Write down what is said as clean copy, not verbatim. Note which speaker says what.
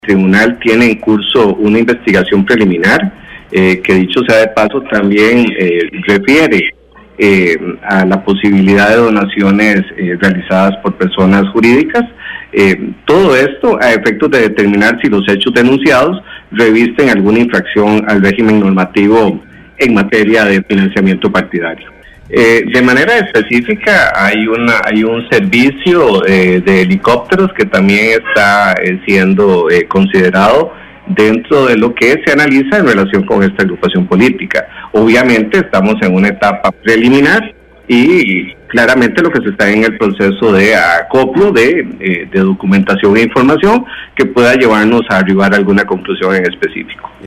Speaker 1: El tribunal tiene en curso una investigación preliminar que, dicho sea de paso, también refiere a la posibilidad de donaciones realizadas por personas jurídicas. Todo esto a efectos de determinar si los hechos denunciados revisten alguna infracción al régimen normativo en materia de financiamiento partidario. De manera específica hay un servicio de helicópteros que también está siendo considerado dentro de lo que se analiza en relación con esta agrupación política. Obviamente estamos en una etapa preliminar y claramente lo que se está en el proceso de acopio de documentación e información que pueda llevarnos a arribar a alguna conclusión en específico.